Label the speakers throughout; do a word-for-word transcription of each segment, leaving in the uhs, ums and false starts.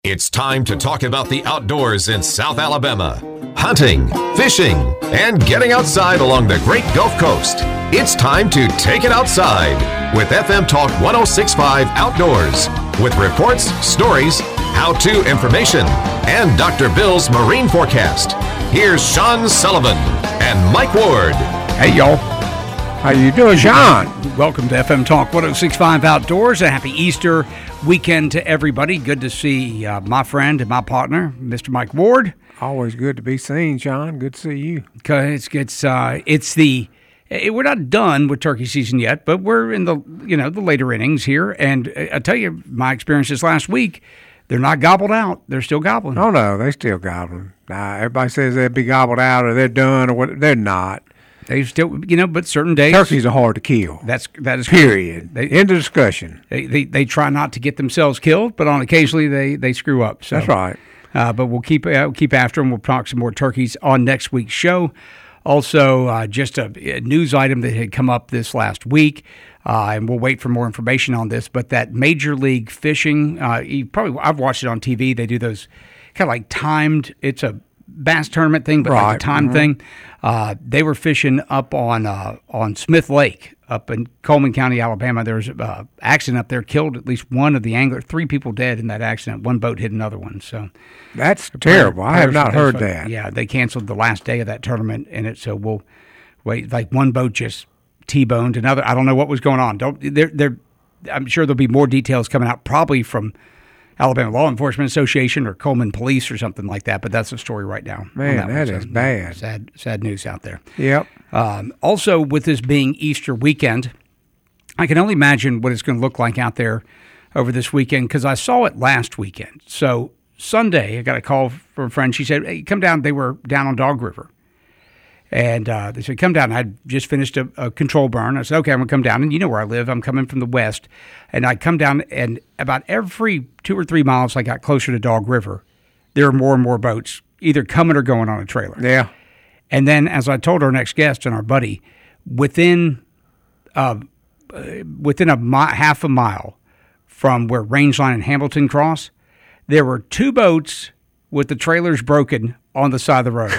Speaker 1: It's time to talk about the outdoors in South Alabama. Hunting, fishing, and getting outside along the Great Gulf Coast. It's time to take it outside with F M Talk one oh six point five Outdoors. With reports, stories, how-to information, and Doctor Bill's marine forecast. Here's Sean Sullivan and Mike Ward.
Speaker 2: Hey, y'all. How you doing, Sean? Welcome to F M Talk one oh six point five Outdoors. A happy Easter weekend to everybody. Good to see uh, my friend and my partner, Mister Mike Ward.
Speaker 3: Always good to be seen, Sean. Good to see you.
Speaker 2: Cause it's uh, it's the it, we're not done with turkey season yet, but we're in the you know the later innings here. And I tell you, my experiences last week, they're not gobbled out. They're still gobbling.
Speaker 3: Oh no, they still gobbling. Nah, everybody says they'll be gobbled out or they're done or what. They're not.
Speaker 2: They still, you know, but certain days
Speaker 3: turkeys are hard to kill.
Speaker 2: That's that is
Speaker 3: period.
Speaker 2: They,
Speaker 3: End of discussion.
Speaker 2: They, they they try not to get themselves killed, but on occasionally they, they screw up. So,
Speaker 3: that's right.
Speaker 2: Uh, but we'll keep uh, keep after them. We'll talk some more turkeys on next week's show. Also, uh, just a, a news item that had come up this last week, uh, and we'll wait for more information on this. But that Major League Fishing, uh, you probably I've watched it on T V. They do those kind of like timed. It's a bass tournament thing, but
Speaker 3: right.
Speaker 2: like a time mm-hmm. thing. Uh, they were fishing up on uh, on Smith Lake up in Coleman County, Alabama. There was an uh, accident up there, killed at least one of the anglers. Three people dead in that accident. One boat hit another one. So
Speaker 3: that's terrible. I have not heard that.
Speaker 2: Yeah, they canceled the last day of that tournament, and it so we'll wait. Like one boat just T-boned another. I don't know what was going on. Don't they're they're. I'm sure there'll be more details coming out, probably from Alabama Law Enforcement Association or Coleman Police or something like that, but that's the story right now.
Speaker 3: Man, that, that
Speaker 2: so,
Speaker 3: is bad.
Speaker 2: Sad, sad news out there.
Speaker 3: Yep.
Speaker 2: Um, also, with this being Easter weekend, I can only imagine what it's going to look like out there over this weekend because I saw it last weekend. So Sunday, I got a call from a friend. She said, hey, come down. They were down on Dog River. And uh, they said, come down. I'd just finished a, a control burn. I said, okay, I'm going to come down. And you know where I live. I'm coming from the west. And I come down, and about every two or three miles I got closer to Dog River, there are more and more boats either coming or going on a trailer.
Speaker 3: Yeah.
Speaker 2: And then, as I told our next guest and our buddy, within uh, within a mi- half a mile from where Rangeline and Hamilton cross, there were two boats with the trailers broken on the side of the road.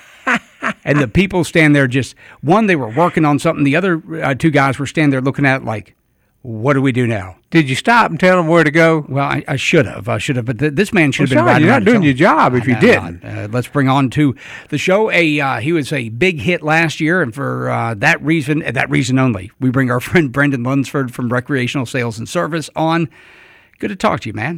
Speaker 2: And the people stand there just, one, they were working on something. The other uh, two guys were standing there looking at it like, what do we do now?
Speaker 3: Did you stop and tell them where to go?
Speaker 2: Well, I, I should have. I should have. But th- this man should
Speaker 3: well,
Speaker 2: have been riding
Speaker 3: You're not doing your job if
Speaker 2: I
Speaker 3: you
Speaker 2: know,
Speaker 3: didn't.
Speaker 2: Uh, let's bring on to the show. A uh, He was a big hit last year, and for uh, that reason, and that reason only, we bring our friend Brendan Lunsford from Recreational Sales and Service on. Good to talk to you, man.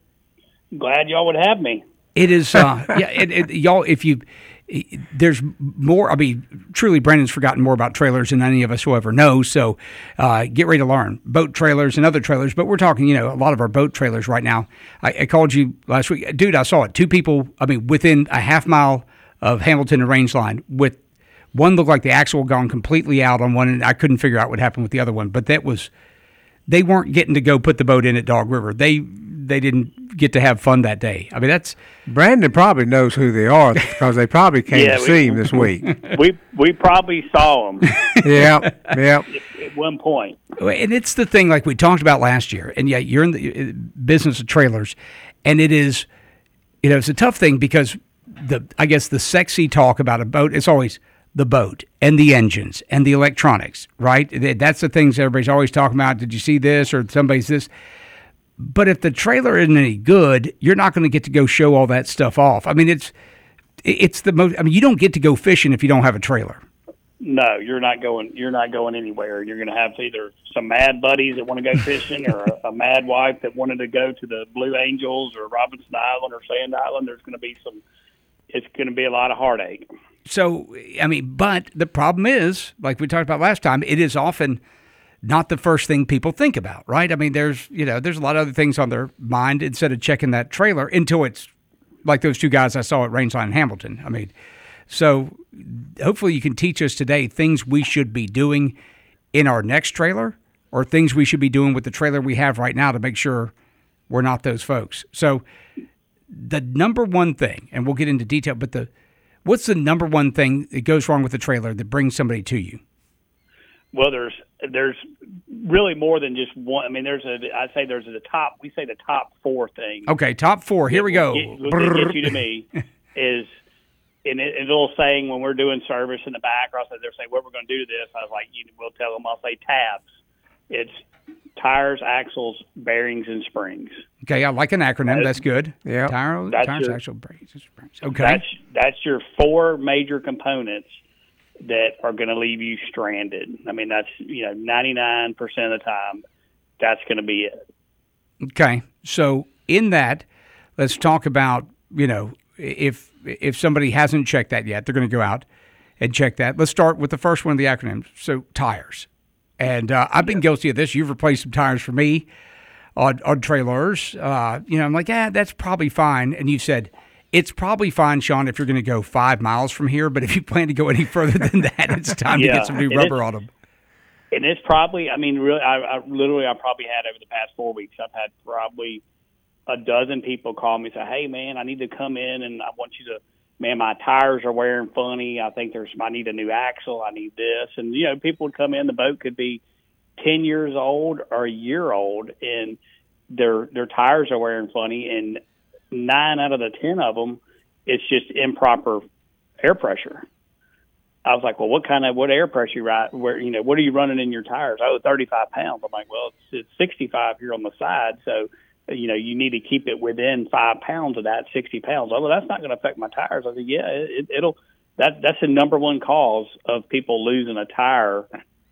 Speaker 4: Glad y'all would have me.
Speaker 2: It is, uh, yeah, it, it, y'all, if you... There's more. I mean, truly, Brendan's forgotten more about trailers than any of us will ever know. So, uh, get ready to learn boat trailers and other trailers. But we're talking, you know, a lot of our boat trailers right now. I, I called you last week, dude. I saw it. Two people. I mean, within a half mile of Hamilton and Rangeline, with one looked like the axle had gone completely out on one, and I couldn't figure out what happened with the other one. But that was, they weren't getting to go put the boat in at Dog River. They they didn't get to have fun that day. I mean, that's
Speaker 3: Brandon probably knows who they are because they probably came
Speaker 4: yeah,
Speaker 3: to
Speaker 4: we,
Speaker 3: see him this week.
Speaker 4: We we probably saw them.
Speaker 3: yeah, yeah.
Speaker 4: At one point.
Speaker 2: And it's the thing like we talked about last year. And yeah, you're in the business of trailers, and it is, you know, it's a tough thing because the I guess the sexy talk about a boat is always the boat and the engines and the electronics, right? That's the things everybody's always talking about. Did you see this or somebody's this? But if the trailer isn't any good, you're not going to get to go show all that stuff off. I mean, it's it's the most. I mean, you don't get to go fishing if you don't have a trailer.
Speaker 4: No, you're not going. You're not going anywhere. You're going to have either some mad buddies that want to go fishing, or a, a mad wife that wanted to go to the Blue Angels or Robinson Island or Sand Island. There's going to be some. It's going to be a lot of heartache.
Speaker 2: So, I mean, but the problem is, like we talked about last time, it is often not the first thing people think about, right? I mean, there's, you know, there's a lot of other things on their mind instead of checking that trailer until it's like those two guys I saw at Rangeline and Hamilton. I mean, so hopefully you can teach us today things we should be doing in our next trailer or things we should be doing with the trailer we have right now to make sure we're not those folks. So the number one thing, and we'll get into detail, but the what's the number one thing that goes wrong with the trailer that brings somebody to you?
Speaker 4: Well, there's there's really more than just one. I mean, there's a. I say there's the top. We say the top four things.
Speaker 2: Okay, top four. Here we go.
Speaker 4: What gets you to me is, and it, it's a little saying when we're doing service in the back, or also they're saying what we're going to do to this. I was like, you, we'll tell them. I'll say tabs. It's tires, axles, bearings, and springs.
Speaker 2: Okay, I like an acronym.
Speaker 4: That,
Speaker 2: that's good.
Speaker 3: Yeah.
Speaker 2: Tire,
Speaker 4: that's
Speaker 2: tires,
Speaker 4: your,
Speaker 2: axles, bearings, and springs. Okay.
Speaker 4: That's that's your four major components that are going to leave you stranded. I mean, that's, you know, ninety-nine percent of the time, that's going to be it.
Speaker 2: Okay. So in that, let's talk about, you know, if if somebody hasn't checked that yet, they're going to go out and check that. Let's start with the first one of the acronyms. So tires. And uh, I've been guilty of this. You've replaced some tires for me on, on trailers. Uh, you know, I'm like, yeah, that's probably fine. And you said, it's probably fine, Sean, if you're going to go five miles from here. But if you plan to go any further than that, it's time
Speaker 4: yeah,
Speaker 2: to get some new rubber on them.
Speaker 4: And it's probably, I mean, really, I, I literally, I probably had over the past four weeks, I've had probably a dozen people call me and say, hey, man, I need to come in and I want you to, man, my tires are wearing funny. I think there's, I need a new axle. I need this. And, you know, people would come in, the boat could be ten years old or a year old, and their their tires are wearing funny. And nine out of the ten of them, it's just improper air pressure. I was like, well, what kind of, what air pressure, right? Where, you know, what are you running in your tires? Oh, thirty-five pounds. I'm like, well, it's, it's sixty-five here on the side. So, you know, you need to keep it within five pounds of that, sixty pounds. Oh, well, that's not going to affect my tires. I said, yeah, it, it'll, that, that's the number one cause of people losing a tire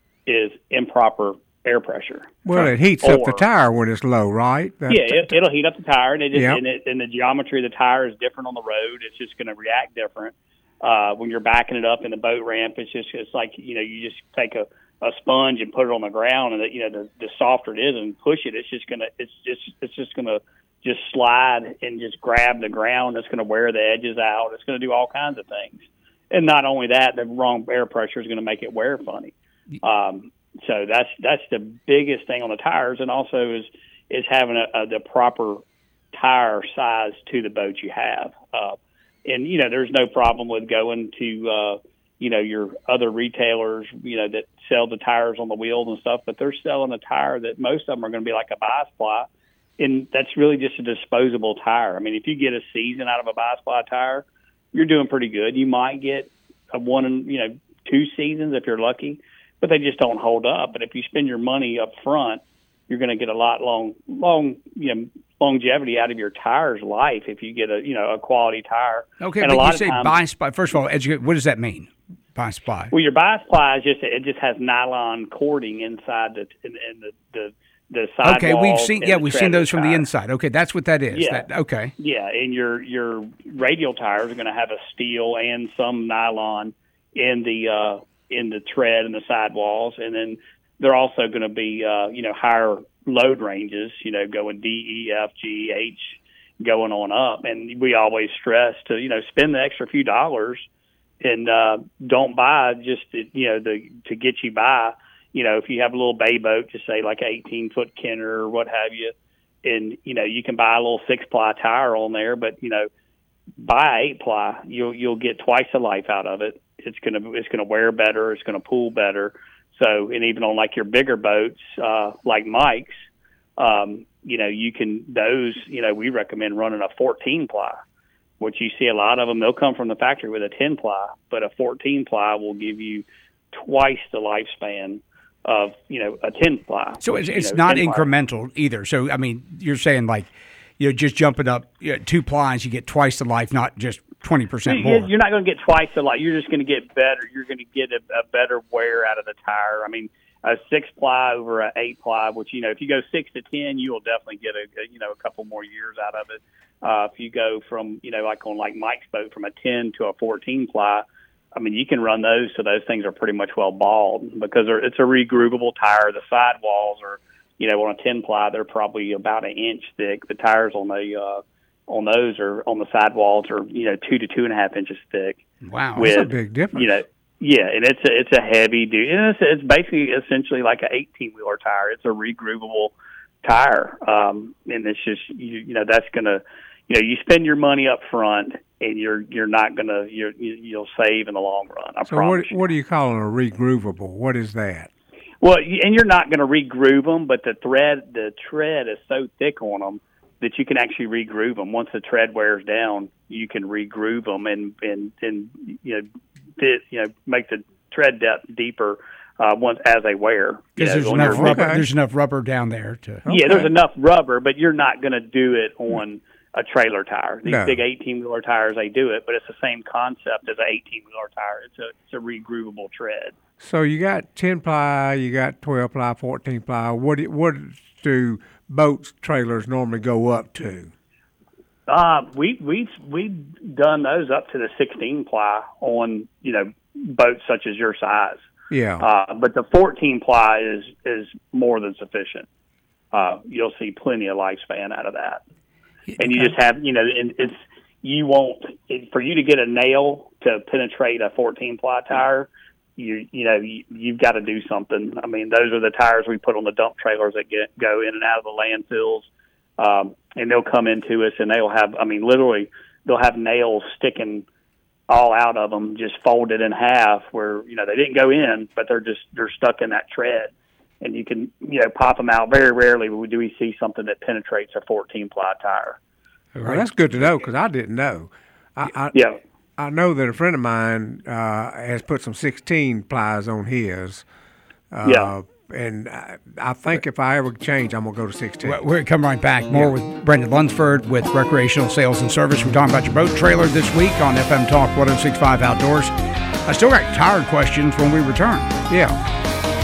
Speaker 4: is improper air pressure.
Speaker 3: Well, it heats or, up the tire when it's low, right? That,
Speaker 4: yeah, it, it'll heat up the tire, and, it just,
Speaker 3: yep.
Speaker 4: and, it, and the geometry of the tire is different on the road. It's just going to react different. Uh, when you're backing it up in the boat ramp, it's just, it's like, you know, you just take a, a sponge and put it on the ground, and the, you know, the, the softer it is and push it, it's just gonna, it's just, it's just gonna just slide and just grab the ground. It's gonna wear the edges out. It's gonna do all kinds of things. And not only that, the wrong air pressure is gonna make it wear funny. Um, so that's that's the biggest thing on the tires, and also is is having a, a, the proper tire size to the boat you have. Uh, and you know, there's no problem with going to uh, you know, your other retailers, you know, that sell the tires on the wheels and stuff, but they're selling a tire that most of them are going to be like a bi-sply, and that's really just a disposable tire. I mean, if you get a season out of a bi-sply tire, you're doing pretty good. You might get a one, you know, two seasons if you're lucky, but they just don't hold up. But if you spend your money up front, you're going to get a lot long, long, you know, longevity out of your tire's life if you get a, you know, a quality tire.
Speaker 2: Okay,
Speaker 4: and
Speaker 2: but
Speaker 4: a lot
Speaker 2: you say
Speaker 4: times,
Speaker 2: bi-sply. First of all, educate, what does that mean? Bi-sply.
Speaker 4: Well, your bi-sply is just, it just has nylon cording inside the in, in the the the sidewall.
Speaker 2: Okay, we've seen yeah, we've seen those from
Speaker 4: tire.
Speaker 2: the inside. Okay, that's what that is.
Speaker 4: Yeah.
Speaker 2: That, okay.
Speaker 4: Yeah, and your your radial tires are going to have a steel and some nylon in the uh, in the tread and the sidewalls, and then they're also going to be uh, you know, higher load ranges. You know, going D, E, F, G, H, going on up, and we always stress to, you know, spend the extra few dollars. And uh, don't buy just, you know, the to get you by. You know, if you have a little bay boat, just say like an eighteen-foot Kenner or what have you, and, you know, you can buy a little six-ply tire on there, but, you know, buy eight-ply. You'll you'll get twice the life out of it. It's gonna it's gonna wear better. It's gonna pull better. So, and even on like your bigger boats, uh, like Mike's, um, you know, you can those. You know, we recommend running a fourteen-ply. Which you see a lot of them, they'll come from the factory with a ten-ply, but a fourteen-ply will give you twice the lifespan of, you know, a ten-ply.
Speaker 2: So it's,
Speaker 4: which,
Speaker 2: it's
Speaker 4: you know,
Speaker 2: not
Speaker 4: ten-ply.
Speaker 2: incremental either. So, I mean, you're saying like, you know, just jumping up you know, two plies, you get twice the life, not just twenty percent more.
Speaker 4: You're not going to get twice the life. You're just going to get better. You're going to get a, a better wear out of the tire. I mean, a six-ply over an eight-ply, which, you know, if you go six to ten, you will definitely get, a, a you know, a couple more years out of it. Uh, if you go from, you know, like on like Mike's boat from a ten to a fourteen-ply, I mean, you can run those, so those things are pretty much well balled because it's a regroovable tire. The sidewalls are, you know, on a ten-ply, they're probably about an inch thick. The tires on the uh, on those are on the sidewalls are, you know, two to two and a half inches thick.
Speaker 2: Wow,
Speaker 4: with,
Speaker 3: that's a big difference.
Speaker 4: You know, yeah, and it's a, it's a heavy duty, and it's, it's basically essentially like an eighteen-wheeler tire. It's a regroovable tire, um, and it's just you, you know that's gonna. You know, you spend your money up front, and you're you're not gonna you're, you'll save in the long run. I
Speaker 3: so
Speaker 4: promise.
Speaker 3: what
Speaker 4: you.
Speaker 3: what do you call a regroovable? What is that?
Speaker 4: Well, and you're not going to re-groove them, but the thread, the tread is so thick on them that you can actually re-groove them. Once the tread wears down, you can re-groove them and and and you know, fit, you know, make the tread depth deeper uh, once as they wear.
Speaker 2: Because there's
Speaker 4: know,
Speaker 2: enough
Speaker 4: your,
Speaker 2: rubber.
Speaker 3: okay.
Speaker 2: There's enough rubber down there to.
Speaker 3: Okay.
Speaker 4: Yeah, there's enough rubber, but you're not going to do it on a trailer tire. These
Speaker 3: No.
Speaker 4: big eighteen-wheeler tires, they do it, but it's the same concept as an eighteen-wheeler tire. It's a it's a re-groovable tread.
Speaker 3: So you got ten ply, you got twelve ply, fourteen ply. What do, what do boats trailers normally go up to?
Speaker 4: Uh, we we've we've done those up to the sixteen ply on you know boats such as your size.
Speaker 3: Yeah.
Speaker 4: Uh, but the fourteen ply is is more than sufficient. Uh, you'll see plenty of lifespan out of that, and you just have you know and it's you won't it, for you to get a nail to penetrate a fourteen ply tire. You you know you, you've got to do something. I mean, those are the tires we put on the dump trailers that get go in and out of the landfills, um, and they'll come into us and they'll have. I mean, literally, they'll have nails sticking all out of them, just folded in half. Where you know they didn't go in, but they're just they're stuck in that tread, and you can you know pop them out. Very rarely do we see something that penetrates a fourteen ply tire.
Speaker 3: Well, that's good to know because I didn't know. I, I,
Speaker 4: Yeah.
Speaker 3: I know that a friend of mine uh, has put some sixteen plies on his. Uh,
Speaker 4: Yeah.
Speaker 3: And I, I think if I ever change, I'm going to go to sixteen.
Speaker 2: We're going to come right back. More with Brendan Lunsford with Recreational Sales and Service. We're talking about your boat trailer this week on F M Talk one oh six point five Outdoors. I still got tire questions when we return.
Speaker 3: Yeah.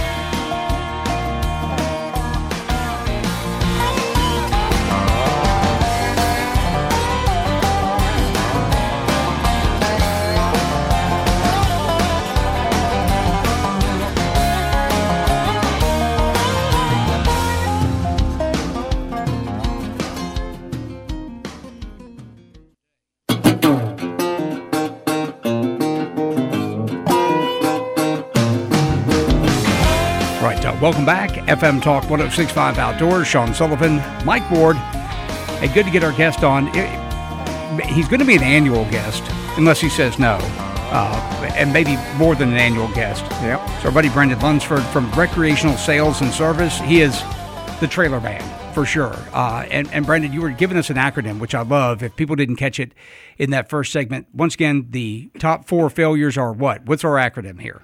Speaker 2: Welcome back. F M Talk one oh six point five Outdoors. Sean Sullivan, Mike Ward. Hey, good to get our guest on. He's going to be an annual guest, unless he says no, uh, and maybe more than an annual guest.
Speaker 3: Yep.
Speaker 2: So our buddy Brendan Lunsford from Recreational Sales and Service. He is the trailer man, for sure. Uh, and, and Brendan, you were giving us an acronym, which I love. If people didn't catch it in that first segment, once again, the top four failures are what? What's our acronym here?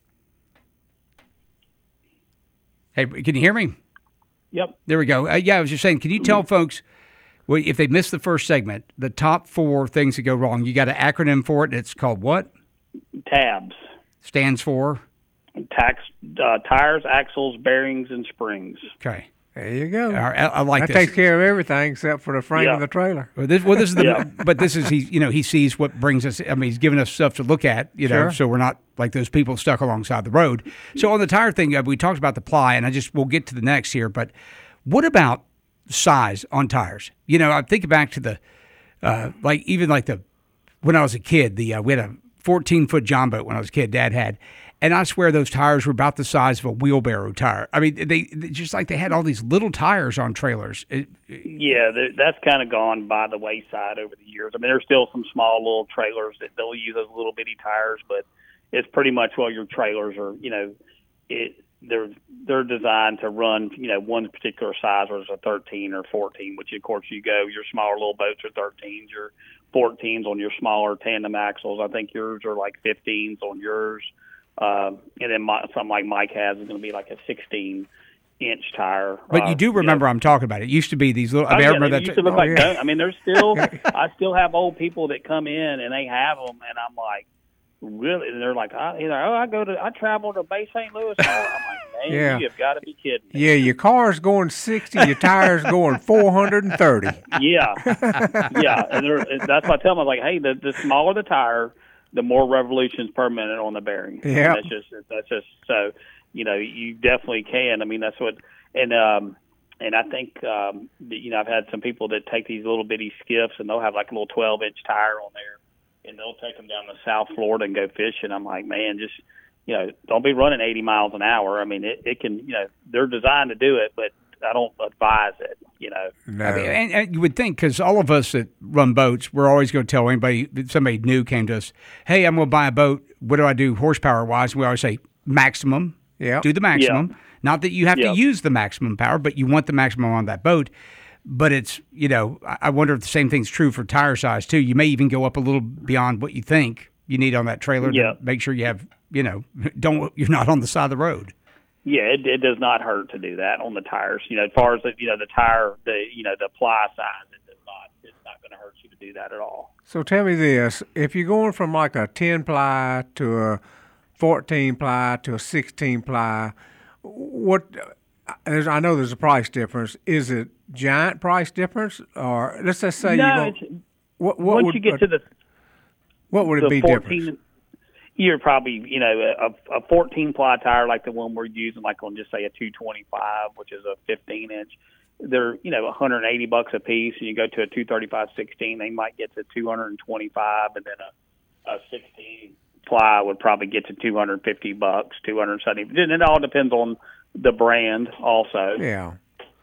Speaker 2: Hey, can you hear me?
Speaker 4: Yep.
Speaker 2: There we go. Uh, yeah, I was just saying, can you tell folks, well, if they missed the first segment, the top four things that go wrong? You got an acronym for it. It's called what?
Speaker 4: Tabs.
Speaker 2: Stands for?
Speaker 4: Tax, uh, tires, axles, bearings, and springs.
Speaker 2: Okay.
Speaker 3: There you go.
Speaker 2: All right, I, I like
Speaker 3: that
Speaker 2: this.
Speaker 3: takes care of everything except for the frame
Speaker 4: Yeah.
Speaker 3: of the trailer.
Speaker 2: Well, this, well, this is the,
Speaker 4: Yeah.
Speaker 2: but this is he. You know, he sees what brings us. I mean, he's giving us stuff to look at. You know,
Speaker 3: Sure.
Speaker 2: so we're not like those people stuck alongside the road. So on the tire thing, uh, we talked about the ply, and I just we'll get to the next here. But what about size on tires? You know, I think back to the uh, like even like the when I was a kid, the uh, we had a fourteen foot John boat when I was a kid. Dad had. And I swear those tires were about the size of a wheelbarrow tire. I mean, they, they just like they had all these little tires on trailers. It,
Speaker 4: Yeah, th- that's kind of gone by the wayside over the years. I mean, there's still some small little trailers that they'll use those little bitty tires, but it's pretty much well your trailers are, you know, it they're they're designed to run, you know, one particular size, whether it's a thirteen or fourteen. Which of course you go, your smaller little boats are thirteens, your fourteens on your smaller tandem axles. I think yours are like fifteens on yours. Um, and then my, something like Mike has is going to be like a sixteen inch tire.
Speaker 2: But
Speaker 4: uh,
Speaker 2: you do remember
Speaker 4: know.
Speaker 2: I'm talking about. It used to be these little. I
Speaker 4: Oh,
Speaker 2: mean, I
Speaker 4: yeah,
Speaker 2: remember
Speaker 4: they
Speaker 2: that.
Speaker 4: used to look
Speaker 3: oh,
Speaker 4: like
Speaker 3: yeah.
Speaker 4: donuts. I mean, there's still, I still have old people that come in and they have them, and I'm like, really? And they're like, I, you know, oh, I go to, I travel to Bay Saint Louis. I'm like, man,
Speaker 3: Yeah.
Speaker 4: you have got to be kidding me.
Speaker 3: Yeah, your car's going sixty, your tire's going four hundred thirty.
Speaker 4: Yeah, yeah, and, they're, and that's why I tell them, I'm like, hey, the, the smaller the tire, the more revolutions per minute on the bearing.
Speaker 3: Yeah.
Speaker 4: That's just, that's just, so, you know, you definitely can. I mean, that's what, and, um, and I think, um, that, you know, I've had some people that take these little bitty skiffs and they'll have like a little twelve inch tire on there and they'll take them down to South Florida and go fishing. I'm like, man, just, you know, don't be running eighty miles an hour. I mean, it, it can, you know, they're designed to do it, but I don't advise it, you know.
Speaker 3: No.
Speaker 2: I mean, and, and you would think, because all of us that run boats, we're always going to tell anybody, somebody new came to us, hey, I'm going to buy a boat. What do I do horsepower wise? We always say maximum.
Speaker 3: Yep.
Speaker 2: Do the maximum.
Speaker 4: Yeah.
Speaker 2: Not that you have
Speaker 4: Yep.
Speaker 2: to use the maximum power, but you want the maximum on that boat. But it's, you know, I I wonder if the same thing's true for tire size, too. You may even go up a little beyond what you think you need on that trailer
Speaker 4: Yeah.
Speaker 2: to make sure you have, you know, don't you're not on the side of the road.
Speaker 4: Yeah, it, it does not hurt to do that on the tires. You know, as far as the, you know, the tire, the you know, the ply size, it does not. It's not going to hurt you to do that at all.
Speaker 3: So tell me this: if you're going from like a ten ply to a fourteen ply to a sixteen ply, what? There's, I know there's a price difference. Is it giant price difference, or let's just say
Speaker 4: no,
Speaker 3: you go,
Speaker 4: it's,
Speaker 3: what, what
Speaker 4: once
Speaker 3: would
Speaker 4: you get to the
Speaker 3: what would it
Speaker 4: the
Speaker 3: be
Speaker 4: fourteen,
Speaker 3: different?
Speaker 4: you're probably, you know, a, a fourteen ply tire like the one we're using, like on just say a two twenty-five, which is a fifteen inch. They're, you know, one hundred eighty bucks a piece, and you go to a two thirty-five sixteen, they might get to two hundred twenty-five, and then a, a sixteen ply would probably get to two hundred fifty bucks, two hundred seventy. And it all depends on the brand, also.
Speaker 3: Yeah.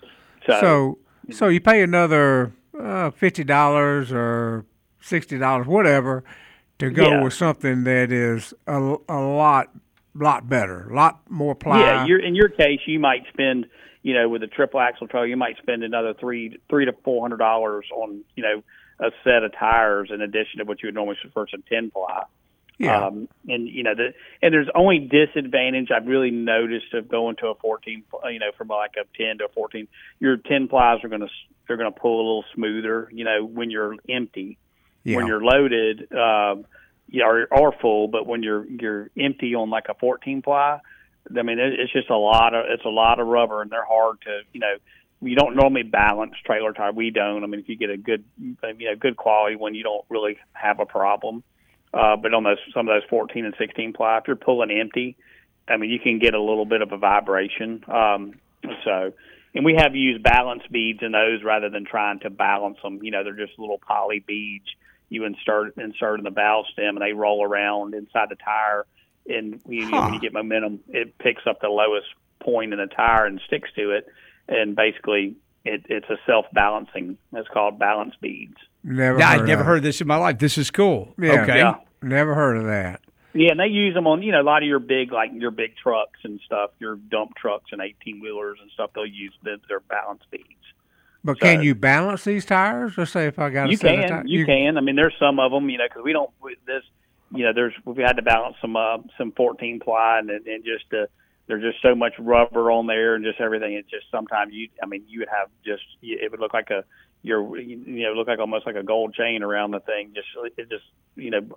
Speaker 4: So,
Speaker 3: So so you pay another uh, fifty dollars or sixty dollars, whatever, to go
Speaker 4: Yeah.
Speaker 3: with something that is a, a lot lot better, a lot more ply.
Speaker 4: yeah, you're, in your case, you might spend, you know, with a triple axle trailer, you might spend another three, three to four hundred dollars on, you know, a set of tires in addition to what you would normally for some ten ply.
Speaker 3: Yeah.
Speaker 4: Um, and you know, the and there's only disadvantage I've really noticed of going to a fourteen, you know, from like a ten to a fourteen. Your ten plies are going to they're going to pull a little smoother, you know, when you're empty.
Speaker 3: Yeah.
Speaker 4: When you're loaded, um, yeah, or, or full, but when you're you're empty on like a fourteen ply, I mean, it, it's just a lot of it's a lot of rubber, and they're hard to, you know. You don't normally balance trailer tire. We don't. I mean, if you get a good, you know, good quality one, you don't really have a problem. Uh, but on those some of those fourteen and sixteen ply, if you're pulling empty, I mean, you can get a little bit of a vibration. Um, so, and we have used balance beads in those rather than trying to balance them. You know, they're just little poly beads you insert insert in the valve stem, and they roll around inside the tire. And you,
Speaker 2: Huh.
Speaker 4: you know, when you get momentum, it picks up the lowest point in the tire and sticks to it. And basically, it, it's a self-balancing. It's called balance beads.
Speaker 3: Never
Speaker 2: I'd
Speaker 3: heard
Speaker 2: never
Speaker 3: of
Speaker 2: heard this in my life. This is cool.
Speaker 3: Yeah.
Speaker 2: Okay.
Speaker 4: Yeah.
Speaker 3: it. Never heard of that.
Speaker 4: Yeah, and they use them on, you know, a lot of your big, like your big trucks and stuff, your dump trucks and eighteen-wheelers and stuff, they'll use the, their balance beads.
Speaker 3: But
Speaker 4: So-
Speaker 3: can you balance these tires? Let's say if I got a
Speaker 4: You
Speaker 3: set of
Speaker 4: can,
Speaker 3: tires.
Speaker 4: you can. I mean, there's some of them, you know, because we don't, we- this, you know, there's, we've had to balance some, uh, some fourteen ply and, and just, uh, there's just so much rubber on there and just everything. It's just sometimes you, I mean, you would have just, it would look like a, your, you know, look like almost like a gold chain around the thing. Just, it just, you know,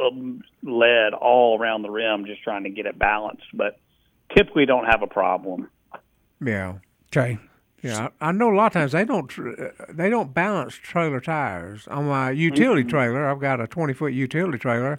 Speaker 4: lead all around the rim, just trying to get it balanced. But typically don't have a problem.
Speaker 3: Yeah.
Speaker 2: Okay.
Speaker 3: Yeah, I I know a lot of times they don't tr- they don't balance trailer tires. On my utility
Speaker 4: Mm-hmm.
Speaker 3: trailer, I've got a twenty foot utility trailer,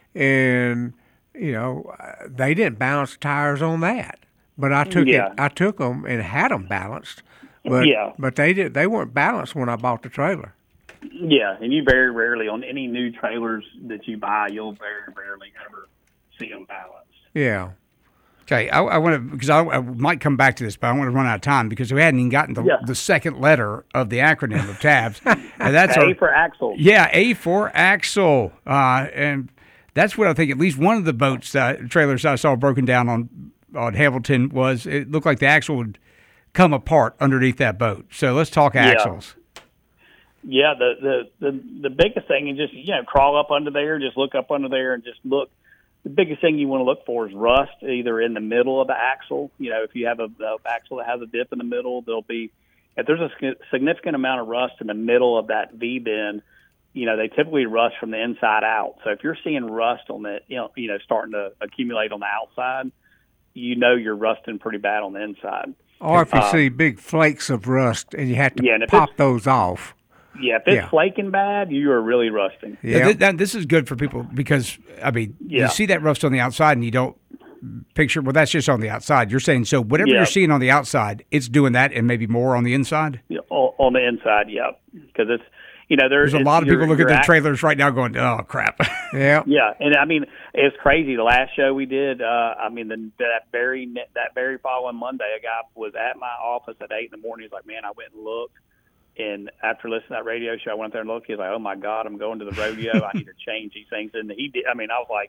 Speaker 3: and you know they didn't balance tires on that. But I took
Speaker 4: Yeah.
Speaker 3: it, I took them and had them balanced. But
Speaker 4: Yeah.
Speaker 3: but they did they weren't balanced when I bought the trailer.
Speaker 4: Yeah, and you very rarely on any new trailers that you buy, you'll very rarely ever see them balanced.
Speaker 3: Yeah.
Speaker 2: Okay, I, I want to because I, I might come back to this, but I want to run out of time because we hadn't even gotten the,
Speaker 4: Yeah.
Speaker 2: the second letter of the acronym of TABS, and that's
Speaker 4: A
Speaker 2: our,
Speaker 4: for axle.
Speaker 2: yeah, A for axle, uh, and that's what I think. At least one of the boats uh, trailers I saw broken down on on Hamilton was it looked like the axle would come apart underneath that boat. So let's talk
Speaker 4: Yeah.
Speaker 2: axles.
Speaker 4: Yeah, the, the the the biggest thing is just, you know, crawl up under there, just look up under there and just look. The biggest thing you want to look for is rust, either in the middle of the axle. You know, if you have a, a axle that has a dip in the middle, there'll be, if there's a significant amount of rust in the middle of that V bend, you know, they typically rust from the inside out. So if you're seeing rust on the, you know, you know, starting to accumulate on the outside, you know you're rusting pretty bad on the inside.
Speaker 3: Or if you
Speaker 4: Uh,
Speaker 3: see big flakes of rust and you have to
Speaker 4: Yeah, and if
Speaker 3: pop
Speaker 4: it's-
Speaker 3: those off.
Speaker 4: Yeah, if it's
Speaker 3: Yeah.
Speaker 4: flaking bad, you are really rusting.
Speaker 2: Yeah.
Speaker 3: Yeah.
Speaker 2: Th- that- this is good for people because I mean,
Speaker 4: Yeah.
Speaker 2: you see that rust on the outside and you don't picture. Well, that's just on the outside. You're saying so. Whatever
Speaker 4: Yeah.
Speaker 2: you're seeing on the outside, it's doing that and maybe more on the inside.
Speaker 4: Yeah, on on the inside, yeah, because it's, you know, there's,
Speaker 2: There's a lot of
Speaker 4: your-
Speaker 2: people looking
Speaker 4: your
Speaker 2: at their
Speaker 4: ax-
Speaker 2: trailers right now going, "Oh crap."
Speaker 3: Yeah.
Speaker 4: Yeah, and I mean, it's crazy. The last show we did, uh, I mean, the, that very ne- that very following Monday, a guy was at my office at eight in the morning. He's like, "Man, I went and looked." And after listening to that radio show, I went there and looked. He's like, "Oh my God, I'm going to the rodeo. I need to change these things." And he did. I mean, I was like,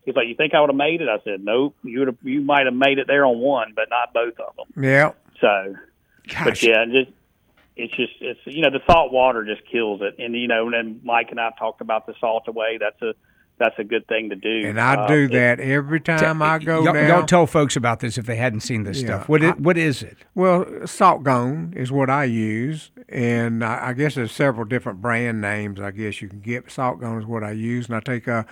Speaker 4: He's like, you think I would have made it? I said, nope. You would have, you might have made it there on one, but not both of them.
Speaker 3: Yeah.
Speaker 4: So,
Speaker 2: Gosh.
Speaker 4: but yeah, just it's just it's you know the salt water just kills it, and you know, and then Mike and I have talked about the salt away. That's a that's a good thing to do.
Speaker 3: And I
Speaker 4: uh,
Speaker 3: do
Speaker 4: it,
Speaker 3: that every time I go
Speaker 2: y'all,
Speaker 3: down.
Speaker 2: y'all tell folks about this if they hadn't seen this
Speaker 3: Yeah,
Speaker 2: stuff. What
Speaker 3: I-
Speaker 2: it, what is it?
Speaker 3: Well, Salt Gone is what I use, and I, I guess there's several different brand names. I guess you can get. Salt Gone is what I use, and I take a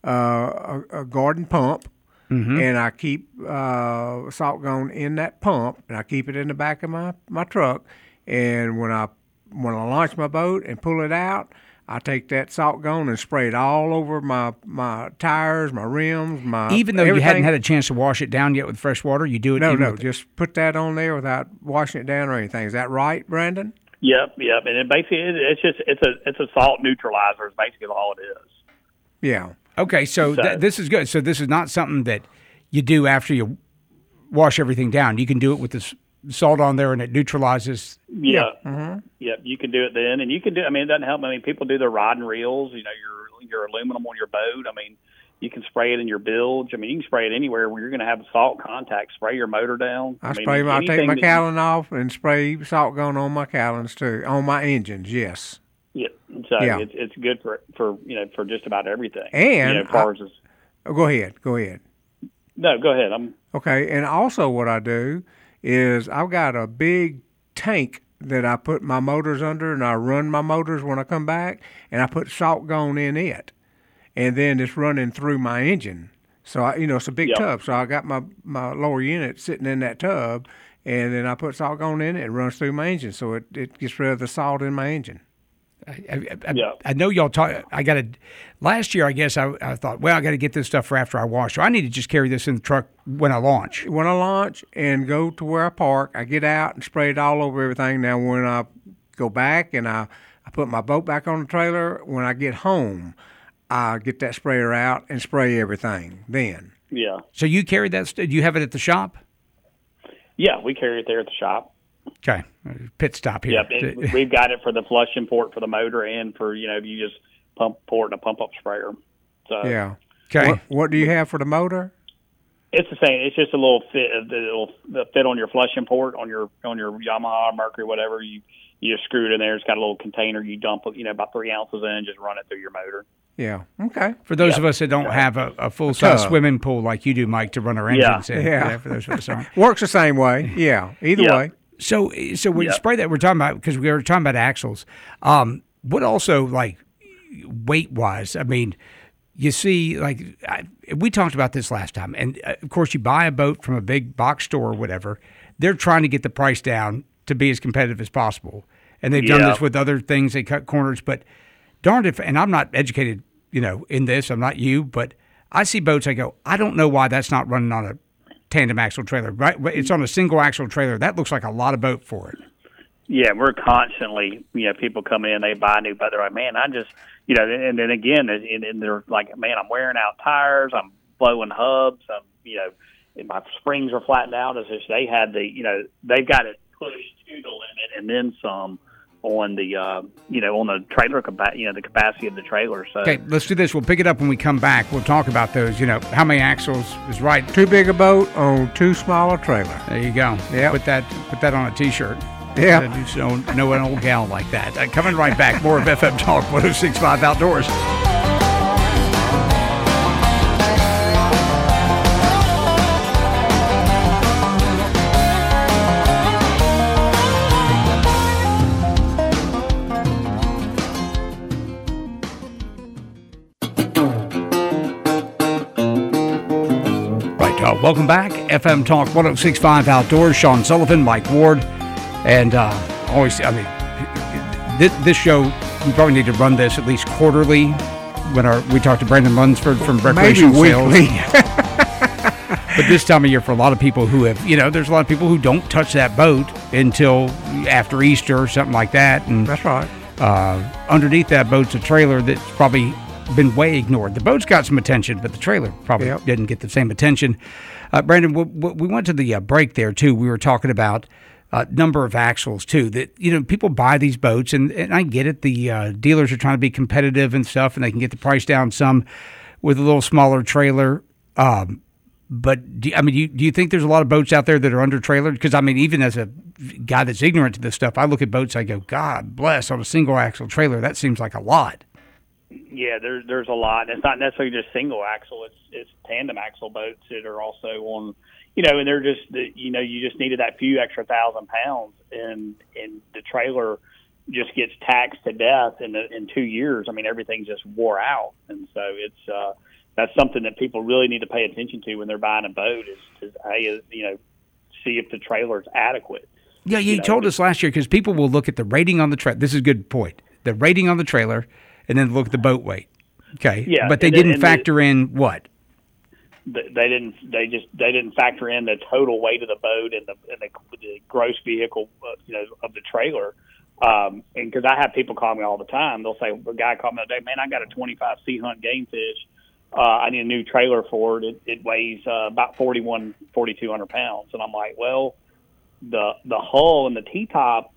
Speaker 3: a, a garden pump,
Speaker 2: Mm-hmm.
Speaker 3: and I keep uh, Salt Gone in that pump, and I keep it in the back of my, my truck. And when I when I launch my boat and pull it out, I take that Salt Gone and spray it all over my, my tires, my rims, my
Speaker 2: Even though you
Speaker 3: everything.
Speaker 2: hadn't had a chance to wash it down yet with fresh water, you do it.
Speaker 3: No,
Speaker 2: even
Speaker 3: no,
Speaker 2: with-
Speaker 3: just put that on there without washing it down or anything. Is that right, Brandon?
Speaker 4: Yep, yep, and it basically it, it's just it's a it's a salt neutralizer. Is basically all it is.
Speaker 3: Yeah.
Speaker 2: Okay, so,
Speaker 4: So-
Speaker 2: th- this is good. So this is not something that you do after you wash everything down. You can do it with this salt on there, and it neutralizes.
Speaker 4: Yeah,
Speaker 3: Mm-hmm.
Speaker 4: yep. You can do it then, and you can do. I mean, it doesn't help. I mean, people do their rod and reels. You know, your your aluminum on your boat. I mean, you can spray it in your bilge. I mean, you can spray it anywhere where you're going to have salt contact. Spray your motor down.
Speaker 3: I,
Speaker 4: mean,
Speaker 3: spray. My, I take
Speaker 4: anything
Speaker 3: my
Speaker 4: that-
Speaker 3: cowling off and spray Salt Gone on my cowlings too, on my engines. Yes.
Speaker 4: Yeah, so
Speaker 3: Yeah.
Speaker 4: it's it's good for for you know for just about everything.
Speaker 3: And
Speaker 4: you know, as far as
Speaker 3: Oh, go ahead. Go ahead.
Speaker 4: no, go ahead. I'm
Speaker 3: Okay. And also, what I do is I've got a big tank that I put my motors under, and I run my motors when I come back, and I put Salt Gone in it, and then it's running through my engine. So I, you know, it's a big
Speaker 4: Yep.
Speaker 3: tub. So I got my my lower unit sitting in that tub, and then I put Salt Gone in it. It runs through my engine, so it, it gets rid of the salt in my engine.
Speaker 2: I, I, I,
Speaker 4: Yeah.
Speaker 2: I know y'all talk. I got to. Last year, I guess I, I thought, well, I got to get this stuff for after I wash. So I need to just carry this in the truck when I launch.
Speaker 3: When I launch and go to where I park, I get out and spray it all over everything. Now, when I go back and I, I put my boat back on the trailer, when I get home, I get that sprayer out and spray everything then.
Speaker 4: yeah
Speaker 2: So you carry that? st- Do you have it at the shop?
Speaker 4: yeah we carry it there at the shop.
Speaker 2: Okay, pit stop here.
Speaker 4: Yep, and we've got it for the flush and port for the motor, and for you know if you just pump port and a pump up sprayer. So
Speaker 3: Yeah.
Speaker 2: Okay.
Speaker 3: What, what do you have for the motor?
Speaker 4: it's the same. It's just a little fit. It'll fit on your flush and port on your on your Yamaha, Mercury, whatever. You you just screw it in there. It's got a little container. You dump you know about three ounces in, just run it through your motor.
Speaker 3: Yeah. Okay.
Speaker 2: For those
Speaker 4: Yeah.
Speaker 2: of us that don't have a, a full size
Speaker 3: tub.
Speaker 2: swimming pool like you do, Mike, to run our
Speaker 4: Yeah.
Speaker 2: engines in.
Speaker 3: Yeah.
Speaker 2: For those of us that aren't.
Speaker 3: Works the same way. Yeah. Either
Speaker 4: Yeah.
Speaker 3: way.
Speaker 2: So, so we
Speaker 4: Yeah.
Speaker 2: spray that we're talking about because we were talking about axles. Um, what also like weight wise? I mean, you see, like I, we talked about this last time, and uh, of course, you buy a boat from a big box store or whatever. They're trying to get the price down to be as competitive as possible, and they've done
Speaker 4: Yeah.
Speaker 2: this with other things. They cut corners, but darned if, and I'm not educated, you know, in this. I'm not you, but I see boats. I go, I don't know why that's not running on a tandem axle trailer, right? It's on a single axle trailer. That looks like a lot of boat for it.
Speaker 4: Yeah, we're constantly, you know, people come in, they buy a new boat. They're like, man, I just, you know, and then again, and, and they're like, man, I'm wearing out tires, I'm blowing hubs, I'm, you know, and my springs are flattened out. As if they had the, you know, they've got it pushed to the limit and then some on the, uh, you know, on the trailer, capa- you know, the capacity of the trailer. So
Speaker 2: Okay, let's do this. We'll pick it up when we come back. We'll talk about those. You know, how many axles is right.
Speaker 3: Too big a boat on too small a trailer.
Speaker 2: There you go.
Speaker 3: Yep.
Speaker 2: Put that put that on a T-shirt.
Speaker 3: Yeah.
Speaker 2: Uh, you just don't know an old gal like that. Uh, coming right back. More of F M Talk one oh six point five Outdoors. Right, uh, welcome back. F M Talk one oh six point five Outdoors. Sean Sullivan, Mike Ward, and uh, always, I mean, this, this show, we probably need to run this at least quarterly when our we talk to Brandon Lunsford from
Speaker 3: Maybe
Speaker 2: Recreational Sales.
Speaker 3: weekly.
Speaker 2: But this time of year, for a lot of people who have, you know, there's a lot of people who don't touch that boat until after Easter or something like that. And
Speaker 3: That's right.
Speaker 2: uh, underneath that boat's a trailer that's probably been way ignored. The boat's got some attention, but the trailer probably
Speaker 3: Yep.
Speaker 2: didn't get the same attention. Uh, Brandon, we, we went to the uh, break there, too. We were talking about uh, number of axles, too, that, you know, people buy these boats, and, and I get it. The uh, dealers are trying to be competitive and stuff, and they can get the price down some with a little smaller trailer. Um, but do, I mean, do you, do you think there's a lot of boats out there that are under trailered? Because I mean, even as a guy that's ignorant to this stuff, I look at boats, I go, God bless, on a single axle trailer, that seems like a lot.
Speaker 4: Yeah, there's there's a lot. It's not necessarily just single axle. It's it's tandem axle boats that are also on, you know, and they're just, you know, you just needed that few extra thousand pounds, and and the trailer just gets taxed to death in the, in two years. I mean, everything just wore out, and so it's uh, that's something that people really need to pay attention to when they're buying a boat. Is, is hey, you know, see if the trailer is adequate.
Speaker 2: Yeah, you,
Speaker 4: you know,
Speaker 2: told us last year because people will look at the rating on the trailer. This is a good point. The rating on the trailer. And then look at the boat weight. Okay.
Speaker 4: Yeah,
Speaker 2: but they
Speaker 4: and,
Speaker 2: didn't
Speaker 4: and
Speaker 2: factor
Speaker 4: the,
Speaker 2: in what?
Speaker 4: They didn't. They just they didn't factor in the total weight of the boat and the and the, the gross vehicle, uh, you know, of the trailer. Um, and because I have people call me all the time, they'll say, "A guy called me the other day, man, I got a twenty-five Sea Hunt game fish. Uh, I need a new trailer for it. It, it weighs uh, about forty-one, forty-two hundred pounds." And I'm like, "Well, the the hull and the T-top."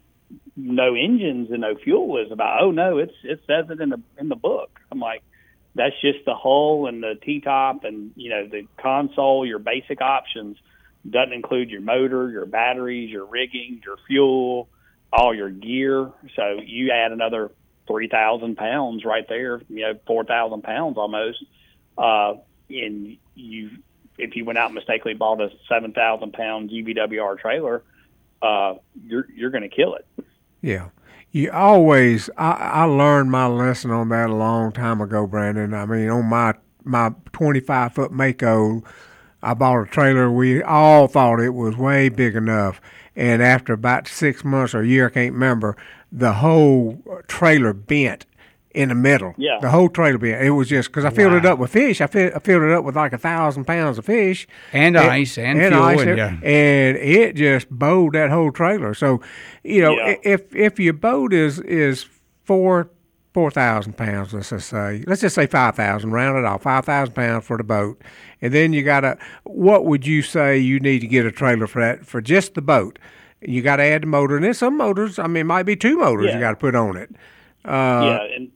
Speaker 4: No engines and no fuel is about, oh no, it's it says it in the in the book. I'm like, that's just the hull and the T-top and, you know, the console, your basic options. Doesn't include your motor, your batteries, your rigging, your fuel, all your gear. So you add another three thousand pounds right there, you know, four thousand pounds almost. Uh, and you, if you went out and mistakenly bought a seven thousand pound G B W R trailer, uh, you're you're going to kill it.
Speaker 3: Yeah. You always, I, I learned my lesson on that a long time ago, Brandon. I mean, on my my twenty-five foot Mako, I bought a trailer. We all thought it was way big enough. And after about six months or a year, I can't remember, the whole trailer bent in the middle.
Speaker 4: Yeah.
Speaker 3: The whole trailer bent. It was just, because I filled wow. it up with fish. I, fill, I filled it up with like a thousand pounds of fish.
Speaker 2: And, and ice and, and fuel.
Speaker 3: Ice,
Speaker 2: and,
Speaker 3: yeah. and it just bowed that whole trailer. So, you know,
Speaker 4: yeah.
Speaker 3: if if your boat is is four four thousand pounds, let's just say, let's just say five thousand, round it off, five thousand pounds for the boat, and then you got to, what would you say you need to get a trailer for that, for just the boat? You got to add the motor, and then some motors, I mean, it might be two motors
Speaker 4: yeah.
Speaker 3: you got to put on it. Uh,
Speaker 4: yeah, and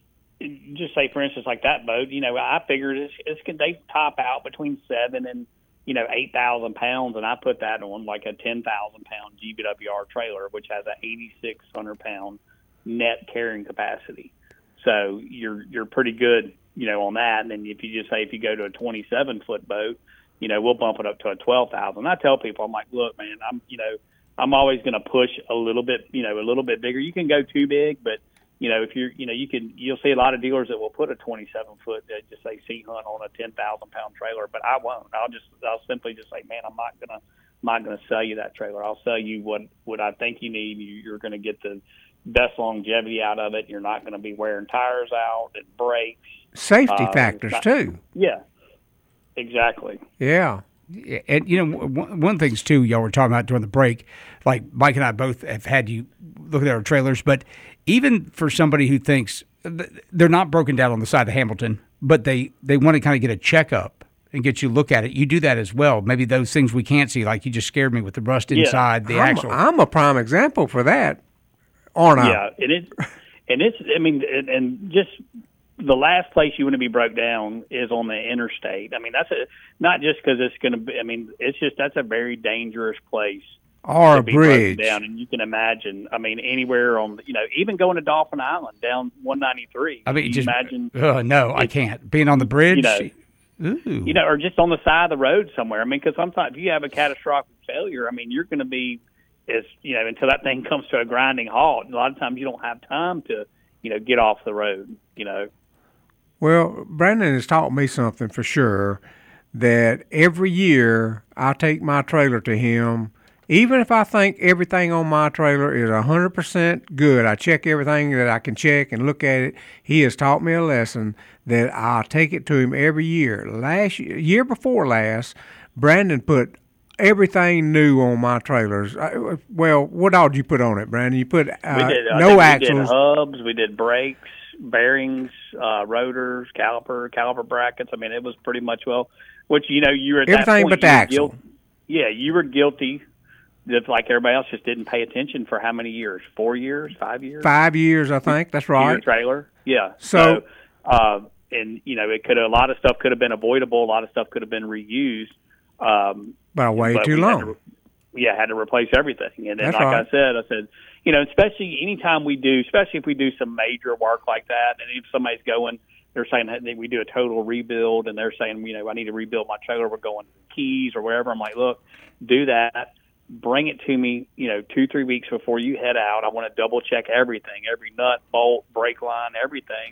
Speaker 4: just say, for instance, like that boat, you know, I figured it's, it's they top out between seven and, you know, eight thousand pounds, and I put that on like a ten thousand pound G B W R trailer, which has an eighty-six hundred pound net carrying capacity. So you're you're pretty good, you know, on that. And then if you just say if you go to a twenty-seven foot boat, you know, we'll bump it up to a twelve thousand. I tell people, I'm like, look, man, I'm you know, I'm always going to push a little bit, you know, a little bit bigger. You can go too big, but you know, if you're, you know, you can, you'll see a lot of dealers that will put a twenty-seven foot, uh, just say Sea Hunt on a ten thousand pound trailer, but I won't. I'll just, I'll simply just say, man, I'm not gonna, I'm not gonna sell you that trailer. I'll sell you what, what I think you need. You, you're going to get the best longevity out of it. You're not going to be wearing tires out and brakes.
Speaker 3: Safety
Speaker 4: uh,
Speaker 3: factors
Speaker 4: not,
Speaker 3: too.
Speaker 4: Yeah, exactly.
Speaker 3: Yeah.
Speaker 2: And, you know, one, one of the things, too, y'all were talking about during the break, like Mike and I both have had you look at our trailers, but even for somebody who thinks they're not broken down on the side of Hamilton, but they, they want to kind of get a checkup and get you to look at it, you do that as well. Maybe those things we can't see, like you just scared me with the rust
Speaker 4: yeah.
Speaker 2: inside the
Speaker 3: I'm,
Speaker 2: axle.
Speaker 3: I'm a prime example for that, aren't I?
Speaker 4: Yeah, and it's, and it's I mean, and, and just the last place you want to be broke down is on the interstate. I mean, that's a, not just because it's going to be, I mean, it's just, that's a very dangerous place.
Speaker 3: Or
Speaker 4: to
Speaker 3: a
Speaker 4: be
Speaker 3: bridge.
Speaker 4: Down. And you can imagine, I mean, anywhere on, you know, even going to Dolphin Island down one ninety-three.
Speaker 2: I mean,
Speaker 4: you
Speaker 2: just,
Speaker 4: imagine.
Speaker 2: Uh, no, I can't. Being on the bridge.
Speaker 4: You know,
Speaker 2: Ooh.
Speaker 4: you know, or just on the side of the road somewhere. I mean, because sometimes if you have a catastrophic failure, I mean, you're going to be, as you know, until that thing comes to a grinding halt. A lot of times you don't have time to, you know, get off the road, you know.
Speaker 3: Well, Brandon has taught me something for sure, that every year I take my trailer to him, even if I think everything on my trailer is one hundred percent good, I check everything that I can check and look at it. He has taught me a lesson that I'll take it to him every year. Last year, year before last, Brandon put everything new on my trailers. I, well, what all did you put on it, Brandon? You put uh,
Speaker 4: we did, I
Speaker 3: no
Speaker 4: think
Speaker 3: axles.
Speaker 4: We did hubs, we did brakes, bearings, uh, rotors, caliper, caliper brackets. I mean, it was pretty much, well, which, you know, you were at
Speaker 3: everything
Speaker 4: that point,
Speaker 3: but the axle.
Speaker 4: Guil- yeah, you were guilty. Just like everybody else, just didn't pay attention for how many years? Four years, five years?
Speaker 3: Five years, I think. That's right.
Speaker 4: Your trailer, yeah.
Speaker 3: So,
Speaker 4: so uh, and you know, it could a lot of stuff could have been avoidable. A lot of stuff could have been reused. Um,
Speaker 3: but way
Speaker 4: but
Speaker 3: too long.
Speaker 4: Had to, yeah, had to replace everything. And then,
Speaker 3: That's
Speaker 4: like
Speaker 3: right.
Speaker 4: I said, I said, you know, especially anytime we do, especially if we do some major work like that, and if somebody's going, they're saying that we do a total rebuild, and they're saying, you know, I need to rebuild my trailer. We're going to the Keys or wherever. I'm like, look, do that. Bring it to me, you know, two, three weeks before you head out. I want to double check everything, every nut, bolt, brake line, everything.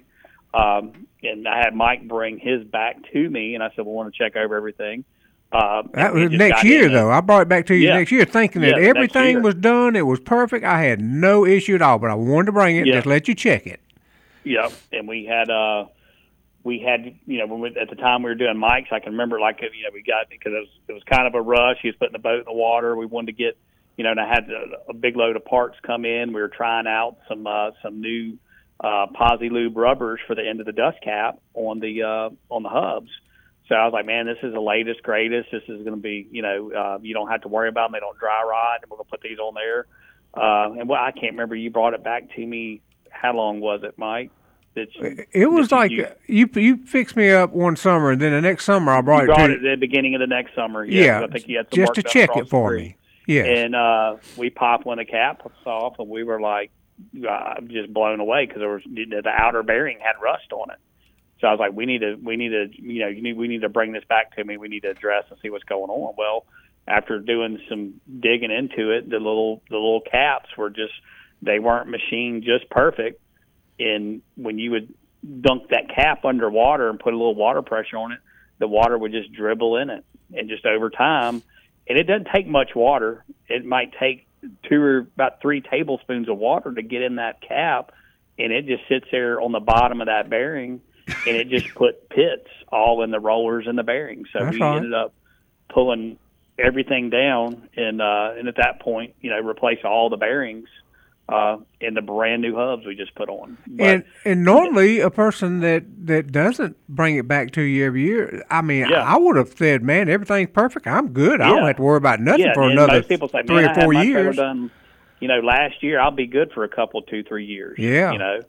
Speaker 4: Um, and I had Mike bring his back to me, and I said, we want to check over everything. Uh,
Speaker 3: that was next year, though. I brought it back to you
Speaker 4: yeah.
Speaker 3: next year thinking that
Speaker 4: yeah,
Speaker 3: everything was done. It was perfect. I had no issue at all, but I wanted to bring it,
Speaker 4: yeah.
Speaker 3: just let you check it.
Speaker 4: Yep. And we had, uh, we had, you know, when we, at the time we were doing Mike's, I can remember, like, you know, we got, because it was, it was kind of a rush. He was putting the boat in the water. We wanted to get, you know, and I had a, a big load of parts come in. We were trying out some, uh, some new uh, Posi-Lube rubbers for the end of the dust cap on the, uh, on the hubs. So I was like, man, this is the latest, greatest. This is going to be, you know, uh, you don't have to worry about them. They don't dry rot. And we're going to put these on there. Uh, and well, I can't remember. You brought it back to me. How long was it, Mike? That you,
Speaker 3: it was
Speaker 4: that
Speaker 3: like
Speaker 4: you,
Speaker 3: you you fixed me up one summer, and then the next summer I brought
Speaker 4: you
Speaker 3: it
Speaker 4: brought
Speaker 3: to
Speaker 4: it at the beginning of the next summer.
Speaker 3: Yeah,
Speaker 4: yeah I think you had some
Speaker 3: just
Speaker 4: work
Speaker 3: to
Speaker 4: done
Speaker 3: check
Speaker 4: across
Speaker 3: it for
Speaker 4: the
Speaker 3: me. Yes.
Speaker 4: And uh, we popped one of the caps off, and we were like uh, just blown away because there was the outer bearing had rust on it. So I was like, we need to, we need to, you know, you need, we need to bring this back to me. We need to address and see what's going on. Well, after doing some digging into it, the little, the little caps were just, they weren't machined just perfect. And when you would dunk that cap underwater and put a little water pressure on it, the water would just dribble in it. And just over time, and it doesn't take much water. It might take two or about three tablespoons of water to get in that cap. And it just sits there on the bottom of that bearing. And it just put pits all in the rollers and the bearings. So
Speaker 3: That's
Speaker 4: we
Speaker 3: right.
Speaker 4: ended up pulling everything down, and uh, and at that point, you know, replace all the bearings uh, in the brand new hubs we just put on. But,
Speaker 3: and and normally a person that, that doesn't bring it back to you every year, I mean,
Speaker 4: Yeah.
Speaker 3: I would have said, man, everything's perfect. I'm good. I
Speaker 4: Yeah.
Speaker 3: don't have to worry about nothing
Speaker 4: yeah,
Speaker 3: for
Speaker 4: and
Speaker 3: another
Speaker 4: most people say,
Speaker 3: three
Speaker 4: man,
Speaker 3: or
Speaker 4: I had
Speaker 3: four
Speaker 4: my trailer
Speaker 3: years.
Speaker 4: done, you know, last year I'll be good for a couple, two, three years.
Speaker 3: Yeah.
Speaker 4: You know.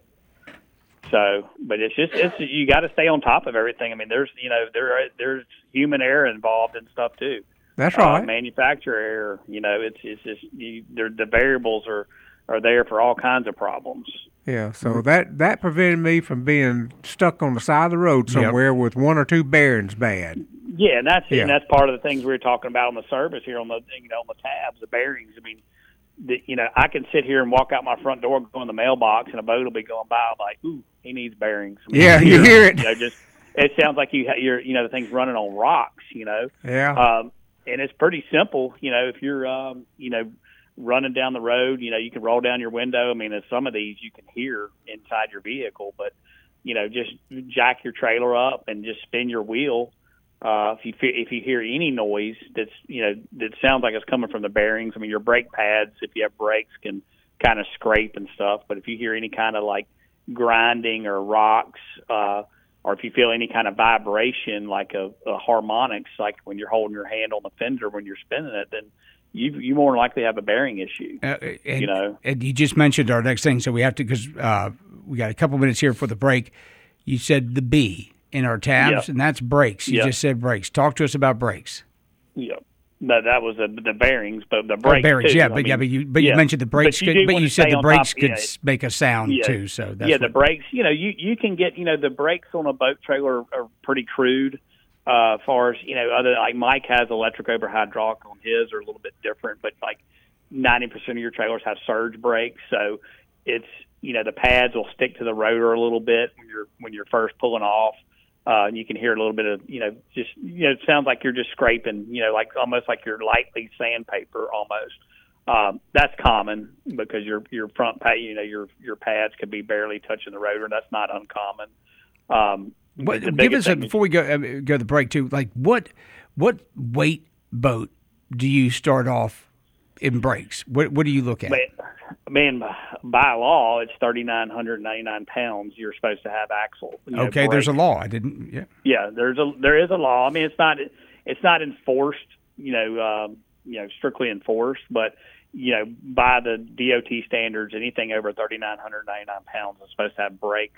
Speaker 4: So, but it's just it's you got to stay on top of everything. I mean, there's you know there are, there's human error involved in stuff too.
Speaker 3: That's right.
Speaker 4: Uh, manufacturer error. You know, it's it's just you, the variables are, are there for all kinds of problems.
Speaker 3: Yeah, so that, that prevented me from being stuck on the side of the road somewhere
Speaker 2: Yep.
Speaker 3: with one or two bearings bad.
Speaker 4: Yeah, and that's
Speaker 3: Yeah.
Speaker 4: and that's part of the things we were talking about on the service here on the you know on the tabs, the bearings. I mean, the, you know, I can sit here and walk out my front door, go in the mailbox, and a boat will be going by. I'm like, ooh, he needs bearings. I mean,
Speaker 3: Yeah, you hear it.
Speaker 4: You know, just it sounds like you ha- you're you know the thing's running on rocks. You know.
Speaker 3: Yeah.
Speaker 4: Um, and it's pretty simple. You know, if you're um, you know running down the road, you know, you can roll down your window. I mean, in some of these you can hear inside your vehicle, but you know, just jack your trailer up and just spin your wheel. Uh, if you fe- if you hear any noise that's you know that sounds like it's coming from the bearings, I mean your brake pads, if you have brakes, can kind of scrape and stuff. But if you hear any kind of like grinding or rocks, uh, or if you feel any kind of vibration like a, a harmonics, like when you're holding your hand on the fender when you're spinning it, then you you more than likely have a bearing issue.
Speaker 2: Uh, and,
Speaker 4: you know,
Speaker 2: and you just mentioned our next thing, so we have to because uh, we got a couple minutes here for the break. You said the B in our tabs,
Speaker 4: Yeah.
Speaker 2: and that's brakes. You
Speaker 4: Yeah.
Speaker 2: just said brakes. Talk to us about brakes.
Speaker 4: Yeah, that that was the, the bearings, but the
Speaker 2: Oh,
Speaker 4: brakes
Speaker 2: bearings,
Speaker 4: too.
Speaker 2: yeah,
Speaker 4: I
Speaker 2: but
Speaker 4: mean,
Speaker 2: yeah, but you but
Speaker 4: yeah.
Speaker 2: you mentioned the brakes,
Speaker 4: But you
Speaker 2: could,
Speaker 4: do
Speaker 2: but
Speaker 4: wanna
Speaker 2: you said
Speaker 4: stay
Speaker 2: the
Speaker 4: on
Speaker 2: brakes
Speaker 4: top-
Speaker 2: could
Speaker 4: yeah.
Speaker 2: s make a sound
Speaker 4: Yeah.
Speaker 2: too. So that's
Speaker 4: yeah, the
Speaker 2: what,
Speaker 4: brakes. You know, you you can get you know the brakes on a boat trailer are pretty crude. Uh, as far as you know, other like Mike has electric over hydraulic on his, are a little bit different. But like ninety percent of your trailers have surge brakes, so it's you know the pads will stick to the rotor a little bit when you're when you're first pulling off. Uh, and you can hear a little bit of, you know, just, you know, it sounds like you're just scraping, you know, like almost like you're lightly sandpaper almost. Um, that's common because your your front pad, you know, your your pads could be barely touching the rotor. That's not uncommon. Um,
Speaker 2: what,
Speaker 4: the
Speaker 2: give
Speaker 4: biggest
Speaker 2: us a,
Speaker 4: thing is-
Speaker 2: before we go uh, go to the break too. Like what what weight boat do you start off in brakes? What what do you look at?
Speaker 4: Man, I mean, by law, it's three thousand nine hundred ninety-nine pounds. You're supposed to have axle. you know,
Speaker 2: Okay, there's a
Speaker 4: brakes.
Speaker 2: law. I didn't. Yeah.
Speaker 4: Yeah, there's a there is a law. I mean, it's not it's not enforced, you know, um, you know, strictly enforced, but you know, by the D O T standards, anything over three thousand nine hundred ninety-nine pounds is supposed to have brakes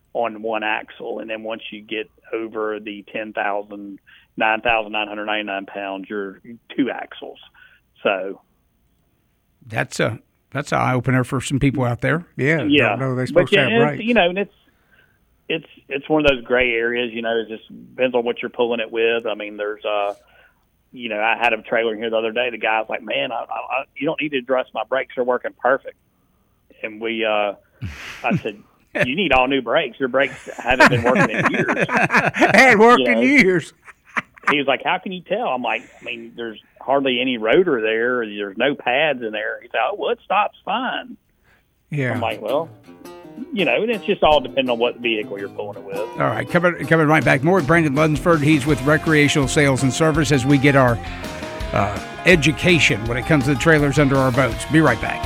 Speaker 4: on one axle, and then once you get over the ten thousand, nine thousand nine hundred ninety-nine pounds, you're two axles. So
Speaker 2: that's a that's an eye opener for some people out there.
Speaker 3: Yeah,
Speaker 4: yeah.
Speaker 3: Don't know they're supposed
Speaker 4: but,
Speaker 3: to
Speaker 4: yeah,
Speaker 3: have brakes.
Speaker 4: You know, and it's it's it's one of those gray areas. You know, it just depends on what you're pulling it with. I mean, there's uh, you know, I had a trailer here the other day. The guy was like, "Man, I, I, you don't need to adjust. My brakes are working perfect." And we, uh, I said, "You need all new brakes. Your brakes haven't been working in years."
Speaker 3: Had worked
Speaker 4: You know?
Speaker 3: in years.
Speaker 4: He was like, "How can you tell?" I'm like, "I mean, there's hardly any rotor there. There's no pads in there." He said, "Oh, well, it stops fine."
Speaker 3: Yeah.
Speaker 4: I'm like, "Well, you know, and it's just all depending on what vehicle you're pulling it with."
Speaker 2: All right, coming coming right back. More with Brandon Lunsford. He's with Recreational Sales and Service as we get our uh, education when it comes to the trailers under our boats. Be right back.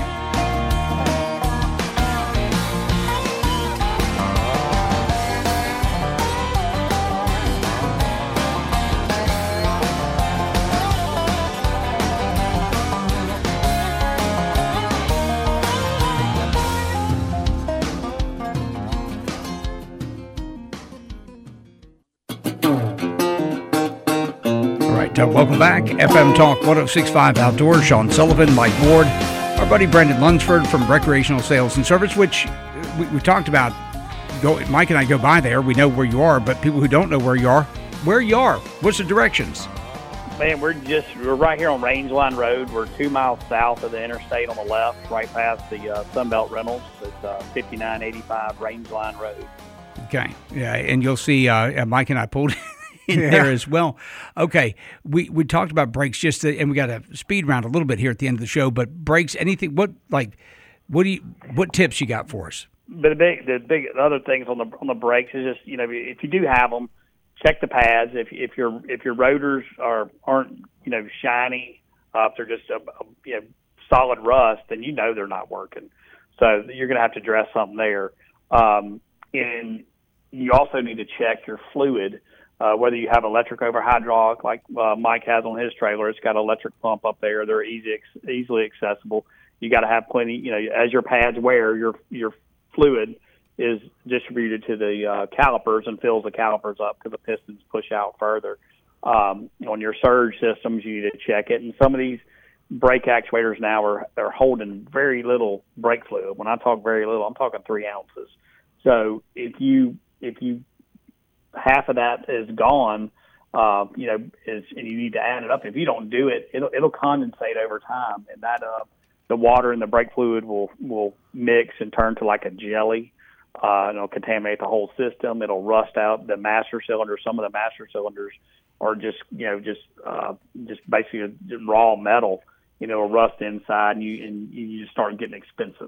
Speaker 2: Uh, welcome back. F M Talk one oh six point five Outdoors. Sean Sullivan, Mike Ward, our buddy Brandon Lunsford from Recreational Sales and Service, which we, we talked about. Go, Mike and I go by there. We know where you are, but people who don't know where you are, where you are, what's the directions?
Speaker 4: Man, we're just we're right here on Rangeline Road. We're two miles south of the interstate on the left, right past the uh, Sunbelt Rentals. It's uh, fifty-nine eighty-five Rangeline Road.
Speaker 2: Okay, yeah, and you'll see uh, Mike and I pulled in
Speaker 3: Yeah.
Speaker 2: there as well. Okay, we we talked about brakes just, to, and we got a speed round a little bit here at the end of the show. But brakes, anything? What like? What do you? What tips you got for us?
Speaker 4: But the big, the big the other things on the on the brakes is just, you know, if you do have them, check the pads. If if your if your rotors are aren't you know shiny, uh, if they're just a, a you know solid rust, then you know they're not working. So you're going to have to address something there. Um, and you also need to check your fluid. Uh, whether you have electric over hydraulic, like uh, Mike has on his trailer, it's got an electric pump up there. They're easy, easily accessible. You got to have plenty. You know, as your pads wear, your your fluid is distributed to the uh, calipers and fills the calipers up because the pistons push out further. Um, on your surge systems, you need to check it. And some of these brake actuators now are are holding very little brake fluid. When I talk very little, I'm talking three ounces. So if you if you half of that is gone, uh, you know, is, and you need to add it up. If you don't do it, it'll, it'll condensate over time, and that uh, the water and the brake fluid will will mix and turn to like a jelly. Uh, and it'll contaminate the whole system. It'll rust out the master cylinder. Some of the master cylinders are just, you know, just uh, just basically raw metal. You know, it'll rust inside, and you and you just start getting expensive.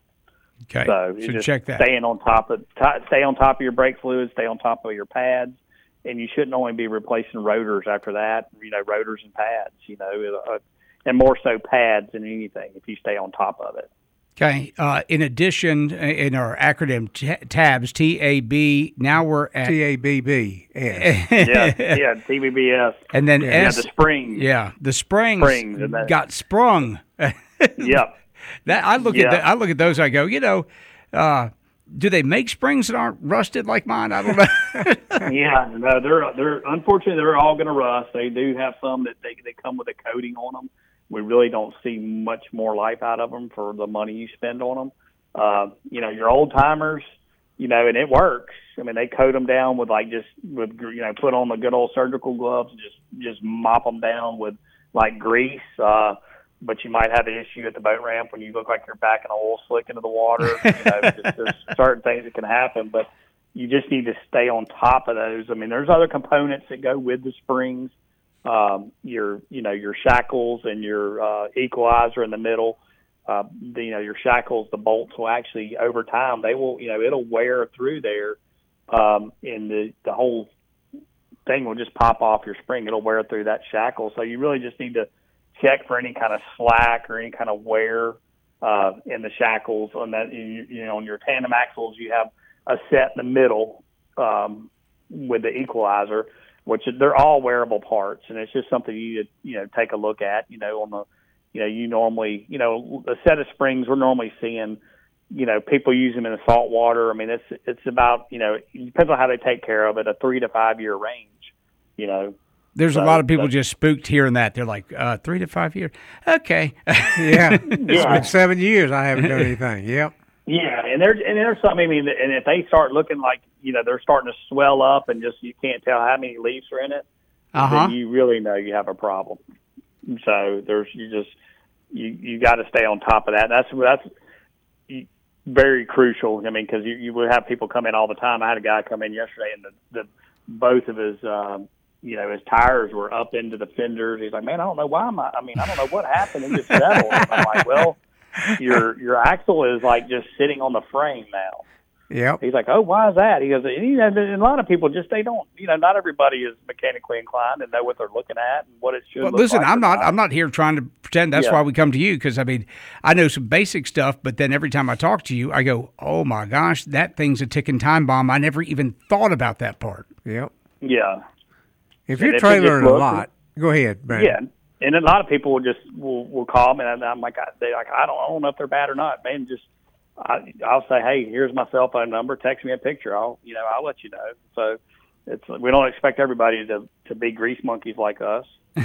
Speaker 2: Okay,
Speaker 4: So,
Speaker 2: so
Speaker 4: you just
Speaker 2: check that.
Speaker 4: Staying on top of t- stay on top of your brake fluid, stay on top of your pads, and you shouldn't only be replacing rotors after that. You know, rotors and pads. You know, uh, and more so pads than anything. If you stay on top of it.
Speaker 2: Okay. Uh, in addition, in our acronym t- tabs, T A B. Now we're at
Speaker 3: T A B B S.
Speaker 4: yeah, yeah, T B B S.
Speaker 2: and then
Speaker 4: Yeah,
Speaker 2: S.
Speaker 4: the springs.
Speaker 2: Yeah, the springs,
Speaker 4: Springs, and that-
Speaker 2: got sprung.
Speaker 4: Yep.
Speaker 2: That I look
Speaker 4: Yeah.
Speaker 2: at. The, I look at those. I go, you know, uh, do they make springs that aren't rusted like mine? I don't know.
Speaker 4: Yeah, no, they're they're unfortunately they're all going to rust. They do have some that they they come with a coating on them. We really don't see much more life out of them for the money you spend on them. Uh, you know, your old timers, you know, and it works. I mean, they coat them down with like just with you know put on the good old surgical gloves and just just mop them down with like grease. Uh, but you might have an issue at the boat ramp when you look like you're backing an oil slick into the water. You know, just, there's certain things that can happen, but you just need to stay on top of those. I mean, there's other components that go with the springs. Um, your, you know, your shackles and your uh, equalizer in the middle. Uh, the, you know, your shackles, the bolts will actually over time they will, you know, it'll wear through there, um, and the the whole thing will just pop off your spring. It'll wear through that shackle. So you really just need to check for any kind of slack or any kind of wear uh, in the shackles. On that, you, you know, on your tandem axles, you have a set in the middle um, with the equalizer, which they're all wearable parts, and it's just something you you know take a look at. You know, on the you know you normally you know a set of springs we're normally seeing you know, people use them in the salt water. I mean, it's it's about, you know, it depends on how they take care of it, a three to five year range, you know.
Speaker 2: There's
Speaker 4: so,
Speaker 2: a lot of people
Speaker 4: so,
Speaker 2: just spooked hearing that. They're like, uh, three to five years. Okay.
Speaker 3: Yeah. It's
Speaker 4: Yeah.
Speaker 3: been seven years I haven't done anything. Yep.
Speaker 4: Yeah, and there's and there's something. I mean, and if they start looking like, you know, they're starting to swell up and just you can't tell how many leaves are in it,
Speaker 2: Uh-huh.
Speaker 4: then you really know you have a problem. So there's you just you you got to stay on top of that. That's that's very crucial. I mean, because you you would have people come in all the time. I had a guy come in yesterday, and the, the both of his um, you know his tires were up into the fenders. He's like, man, I don't know why. My I mean, I don't know what happened. It just settled. And I'm like, well. Your your axle is like just sitting on the frame now.
Speaker 3: Yep.
Speaker 4: He's like, oh, why is that? He goes, you know, a lot of people just they don't, you know, not everybody is mechanically inclined and know what they're looking at and what it should.
Speaker 2: Well,
Speaker 4: look
Speaker 2: listen,
Speaker 4: like
Speaker 2: I'm
Speaker 4: or
Speaker 2: not. I'm not here trying to pretend. That's
Speaker 4: Yeah.
Speaker 2: why we come to you because I mean, I know some basic stuff, but then every time I talk to you, I go, "Oh my gosh, that thing's a ticking time bomb." I never even thought about that part.
Speaker 3: Yep.
Speaker 4: Yeah,
Speaker 3: If
Speaker 4: And
Speaker 3: you're
Speaker 4: if you
Speaker 3: trailering
Speaker 4: just
Speaker 3: a
Speaker 4: look-
Speaker 3: lot, go ahead, Brandon.
Speaker 4: yeah. And a lot of people will just will, will call me, and I'm like, I, they like, I don't, I don't know if they're bad or not, man. Just I, I'll say, hey, here's my cell phone number. Text me a picture. I'll, you know, I'll let you know. So it's we don't expect everybody to to be grease monkeys like us.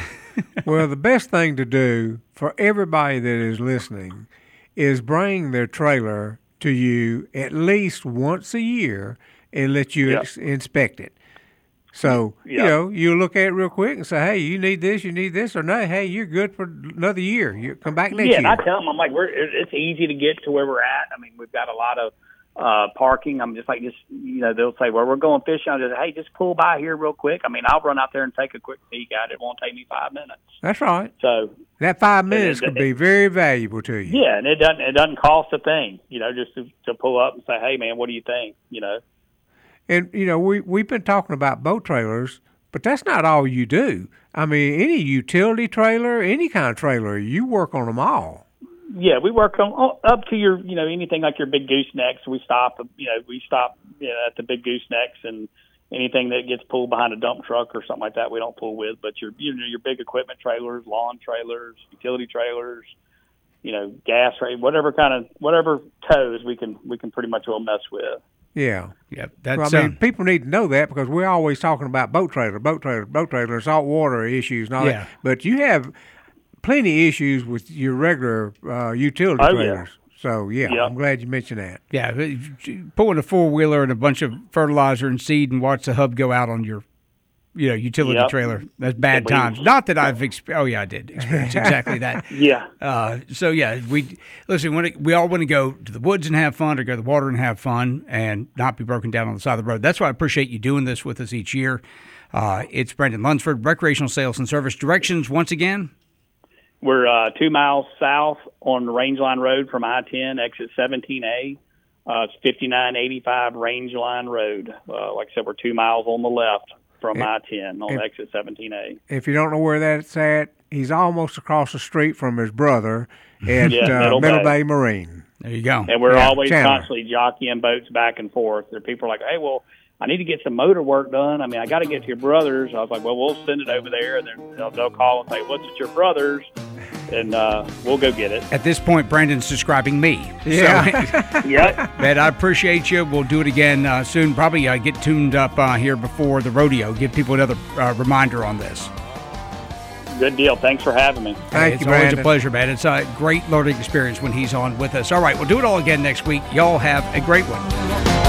Speaker 3: Well, the best thing to do for everybody that is listening is bring their trailer to you at least once a year and let you
Speaker 4: Yep.
Speaker 3: ex- inspect it. So, you
Speaker 4: Yep.
Speaker 3: know, you look at it real quick and say, hey, you need this, you need this, or no, hey, you're good for another year. You come back next
Speaker 4: Yeah, and
Speaker 3: year.
Speaker 4: I tell them, I'm like, we're it- it's easy to get to where we're at. I mean, we've got a lot of uh, parking. I'm just like, just you know, they'll say, well, we're going fishing. I'll just, hey, just pull by here real quick. I mean, I'll run out there and take a quick peek at it. It won't take me five minutes.
Speaker 3: That's right.
Speaker 4: So
Speaker 3: That five minutes
Speaker 4: it-
Speaker 3: could be very valuable to you.
Speaker 4: yeah, and it doesn't it doesn't cost a thing, you know, just to, to pull up and say, hey, man, what do you think? You know.
Speaker 3: And, you know, we, we've been talking about boat trailers, but that's not all you do. I mean, any utility trailer, any kind of trailer, you work on them all.
Speaker 4: Yeah, we work on oh, up to your, you know, anything like your big goosenecks. We stop, you know, we stop you know, at the big goosenecks, and anything that gets pulled behind a dump truck or something like that, we don't pull with. But your, you know, your big equipment trailers, lawn trailers, utility trailers, you know, gas trailers, whatever kind of whatever tows we can we can pretty much all mess with.
Speaker 3: Yeah.
Speaker 2: Yeah, that's.
Speaker 3: Well, I mean,
Speaker 2: um,
Speaker 3: people need to know that because we're always talking about boat trailer, boat trailer, boat trailer, saltwater issues and all
Speaker 2: Yeah.
Speaker 3: that. But you have plenty of issues with your regular uh, utility
Speaker 4: Oh, yeah.
Speaker 3: trailers. So, yeah,
Speaker 4: Yeah.
Speaker 3: I'm glad you mentioned that.
Speaker 2: yeah, pulling a four wheeler and a bunch of fertilizer and seed and watch the hub go out on your, you know, utility
Speaker 4: Yep.
Speaker 2: trailer. That's bad
Speaker 4: We-
Speaker 2: times. Not that I've exp- oh yeah, I did experience exactly that.
Speaker 4: Yeah.
Speaker 2: Uh, so yeah, we listen. When it, we all want to go to the woods and have fun, or go to the water and have fun, and not be broken down on the side of the road. That's why I appreciate you doing this with us each year. Uh, it's Brandon Lunsford, Recreational Sales and Service. Directions once again.
Speaker 4: We're uh, two miles south on the Rangeline Road from I ten, exit seventeen A. Uh, it's fifty-nine eighty-five Rangeline Road. Uh, like I said, we're two miles on the left from
Speaker 3: And-
Speaker 4: I ten on
Speaker 3: and-
Speaker 4: exit seventeen A.
Speaker 3: If you don't know where that's at, he's almost across the street from his brother at
Speaker 4: Yeah,
Speaker 3: uh,
Speaker 4: Middle
Speaker 3: Middle
Speaker 4: Bay.
Speaker 3: Bay Marine.
Speaker 2: There you go.
Speaker 4: And we're
Speaker 3: Yeah,
Speaker 4: always
Speaker 3: Chandler.
Speaker 4: constantly jockeying boats back and forth. There are people are like, hey, well, I need to get some motor work done. I mean, I got to get to your brother's. I was like, well, we'll send it over there. And then they'll, they'll call and say, what's at your brother's? And uh, we'll go get it.
Speaker 2: At this point, Brandon's describing me.
Speaker 3: Yeah.
Speaker 2: So,
Speaker 4: Yep.
Speaker 2: man, I appreciate you. We'll do it again uh, soon. Probably uh, get tuned up uh, here before the rodeo. Give people another uh, reminder on this.
Speaker 4: Good deal. Thanks for having me.
Speaker 3: Thank
Speaker 2: it's
Speaker 3: you,
Speaker 2: always
Speaker 3: Brandon.
Speaker 2: a pleasure, man. It's a great learning experience when he's on with us. All right, we'll do it all again next week. Y'all have a great one.